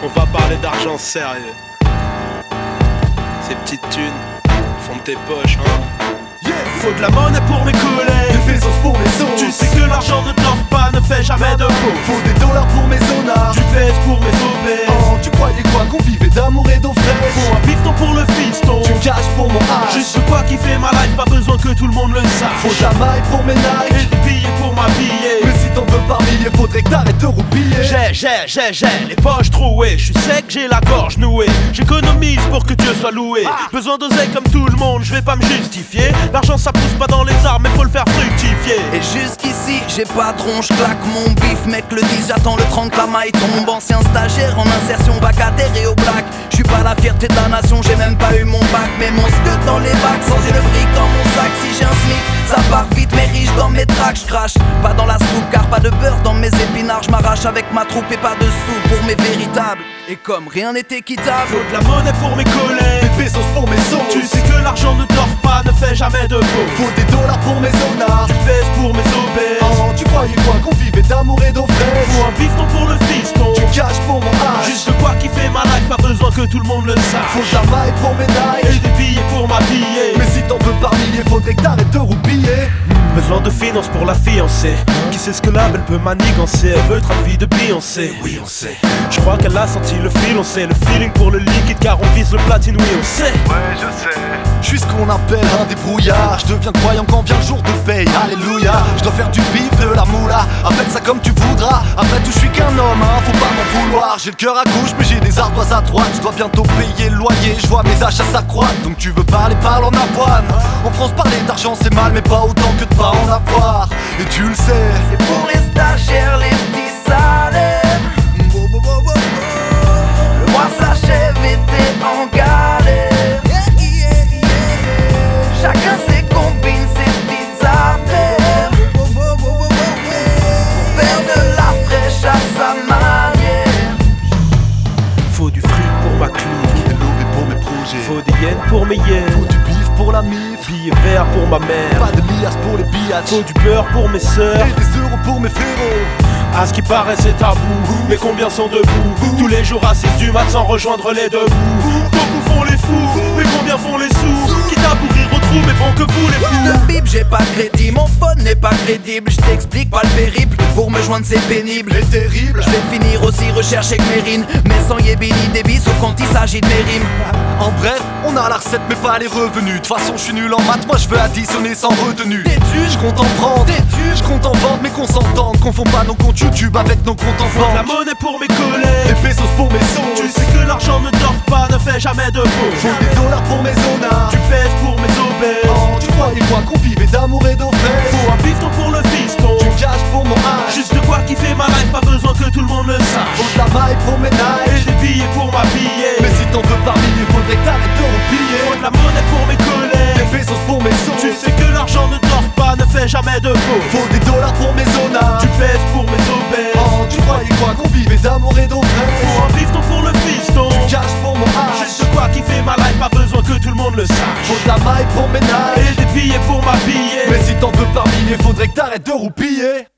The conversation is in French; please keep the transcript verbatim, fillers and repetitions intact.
On va parler d'argent sérieux. Ces petites thunes font de tes poches, hein. Yeah. Faut de la monnaie pour mes collègues, des pesos pour mes sauces. tu sais que l'argent ne dort pas, ne fait jamais de faux. Faut des dollars pour mes zonards, Du pèse pour mes obèses. oh, tu croyais quoi qu'on vivait d'amour et d'eau fraîche. Faut un pifton pour le fiston, Tu caches pour mon H. juste quoi qui fait ma life, pas besoin que tout le monde le sache. Faut de la maille pour mes Et Nike, des billets pour m'habiller. mais si t'en veux par milliers, faudrait que t'arrêtes de roupiller. J'ai, j'ai, j'ai, j'ai les poches trouées. Je suis sec, j'ai la gorge nouée. J'économise pour que Dieu soit loué. Besoin d'oseille comme tout le monde, je vais pas me justifier. L'argent ça pousse pas dans les arbres, mais faut le faire fructifier. Et jusqu'ici, j'ai pas de rond, claque mon bif, mec le dix, j'attends le trente, la maille tombe. Ancien stagiaire en insertion vacataire et au black. J'suis pas la fierté de la nation, j'ai même pas eu mon bac. Mais mon scud dans les bacs, sans une brique dans mon sac. Si j'ai un smic, ça part vite, mais riche dans mes tracks. J'crache pas dans la soupe, car pas de beurre dans mes épinards. J'm'arrache avec ma troupe et pas de sous pour mes véritables. Et comme rien n'est équitable, Faut de la monnaie pour mes collègues, Des pesos pour mes sauces, tu sais que l'argent ne dort pas, ne fait jamais de faux. faut des dollars pour mes zonards, Du pèse pour mes obèses. oh, tu croyais quoi qu'on vivait d'amour et d'eau fraîche. Faut un pifton pour le fiston, Tu caches pour mon H, juste quoi qui fait ma life, pas besoin que tout le monde le sache. faut de la maille pour mes Et Nike, des billets pour m'habiller. mais si t'en veux par milliers, faudrait que t'arrêtes de roupiller. Besoin de finances pour la fiancée. Qui sait ce que la belle peut manigancer. Elle veut train de vie de Beyoncé. Oui on sait. Je crois qu'elle a senti le fil, on sait. Le feeling pour le liquide car on vise le platine, oui on sait. Ouais, je sais. Je suis ce qu'on appelle un débrouillard. Je deviens croyant quand vient le jour de paye. Alléluia. Je dois faire du bif, de la moula. Appelle ça comme tu voudras. Après tout, je suis qu'un homme, hein. Faut pas m'en vouloir. J'ai le cœur à gauche, mais j'ai des ardoises à droite. Je dois bientôt payer le loyer. Je vois mes achats s'accroître. Donc tu veux parler, parle en avoine. En France, parler d'argent c'est mal, mais pas autant que de pas en avoir. Et tu le sais. c'est pour les stagiaires, les petits salaires. Le mois s'achève et t'es en galère. Chacun ses combines, ses petites affaires. Pour faire de la fraîche à sa manière. Faut du fric pour ma clique. Des lobbies pour mes projets. Faut des yens pour mes yens. Faut du bif pour la mif. Billets verts pour ma mère. Pas de liasses pour les billets. Faut du beurre pour mes sœurs. Et des euros pour mes frérots. À ce qui paraît c'est tabou, mais combien sont debout? Tous les jours à six du mat sans rejoindre les debout. Beaucoup font les fous, mais combien font les sous? Quitte à pourrir au trou, mais bon que vous les fous. De bip, j'ai pas crédit, mon phone n'est pas crédible. Je t'explique pas le périple, pour me joindre c'est pénible. Et terrible. Je vais finir aussi recherche avec mes rimes, mais sans yébini débit, sauf quand il s'agit de mes rimes. En bref, on a la recette mais pas les revenus. De toute façon je suis nul en maths, moi je veux additionner sans retenue. T'es tu, Je compte en prendre, je compte en vendre mais qu'on s'entende. Confond pas nos comptes YouTube avec nos comptes en Faut de la banque. monnaie pour mes Des collègues, pesos pour mes tu sauces, sais que l'argent ne dort pas, ne fait jamais de faux. faut des dollars pour mes zonards, Tu pèses pour mes obèses. oh, tu croyais quoi qu'on vivait d'amour et d'eau fraîche. Faut un pifton pour le fiston, Tu caches pour mon H, juste quoi qui fait ma life, pas besoin que tout le monde le sache. faut de la maille pour mes Et Nike, des billets pour m'habiller. mais si t'en veux par milliers, faudrait que t'arrêtes de roupiller. Faut de la monnaie pour mes Des collègues, pesos pour mes tu sauces, sais que l'argent ne dort pas, ne fait jamais de faux. faut des dollars pour mes zonards, Tu pèses pour mes obèses. oh, tu croyais quoi qu'on vivait d'amour et d'eau fraîche. Faut un pifton pour le fiston, Tu caches pour mon H, juste quoi qui fait ma life, pas besoin que tout le monde le sache. faut de la maille pour mes Nike, Et des billets pour m'habiller. mais si t'en veux par milliers, faudrait que t'arrêtes de roupiller.